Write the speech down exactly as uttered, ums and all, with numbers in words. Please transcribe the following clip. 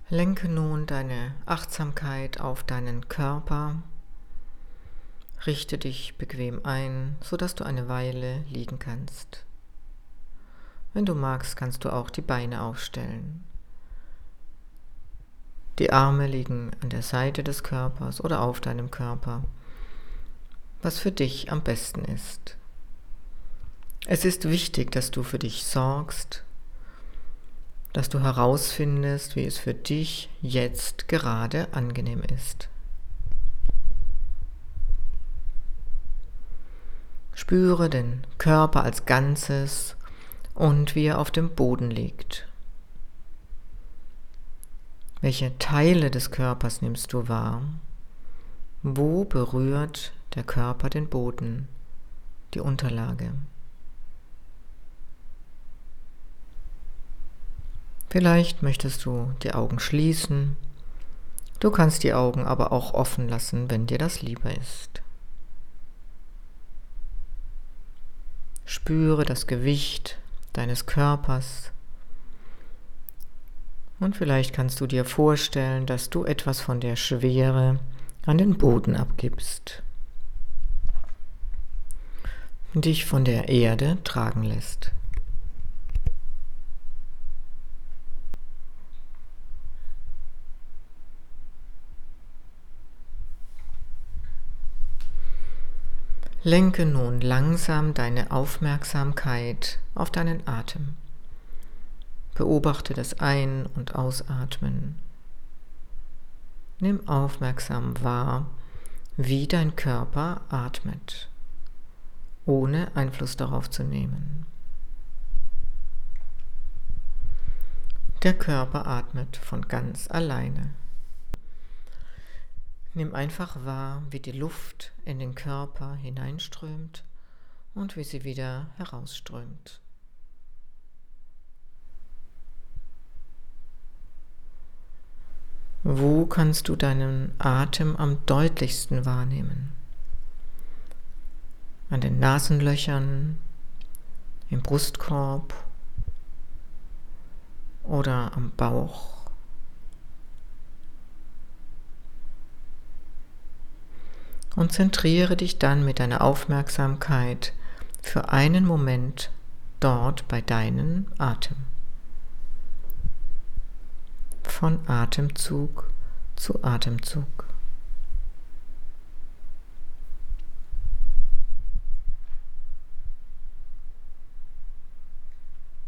Lenke nun deine Achtsamkeit auf deinen Körper. Richte dich bequem ein, sodass du eine Weile liegen kannst. Wenn du magst, kannst du auch die Beine aufstellen. Die Arme liegen an der Seite des Körpers oder auf deinem Körper, was für dich am besten ist. Es ist wichtig, dass du für dich sorgst, dass du herausfindest, wie es für dich jetzt gerade angenehm ist. Spüre den Körper als Ganzes und wie er auf dem Boden liegt. Welche Teile des Körpers nimmst du wahr? Wo berührt der Körper den Boden, die Unterlage? Vielleicht möchtest du die Augen schließen. Du kannst die Augen aber auch offen lassen, wenn dir das lieber ist. Spüre das Gewicht deines Körpers und vielleicht kannst du dir vorstellen, dass du etwas von der Schwere an den Boden abgibst und dich von der Erde tragen lässt. Lenke nun langsam deine Aufmerksamkeit auf deinen Atem. Beobachte das Ein- und Ausatmen. Nimm aufmerksam wahr, wie dein Körper atmet, ohne Einfluss darauf zu nehmen. Der Körper atmet von ganz alleine. Nimm einfach wahr, wie die Luft in den Körper hineinströmt und wie sie wieder herausströmt. Wo kannst du deinen Atem am deutlichsten wahrnehmen? An den Nasenlöchern, im Brustkorb oder am Bauch? Und zentriere dich dann mit deiner Aufmerksamkeit für einen Moment dort bei deinem Atem. Von Atemzug zu Atemzug.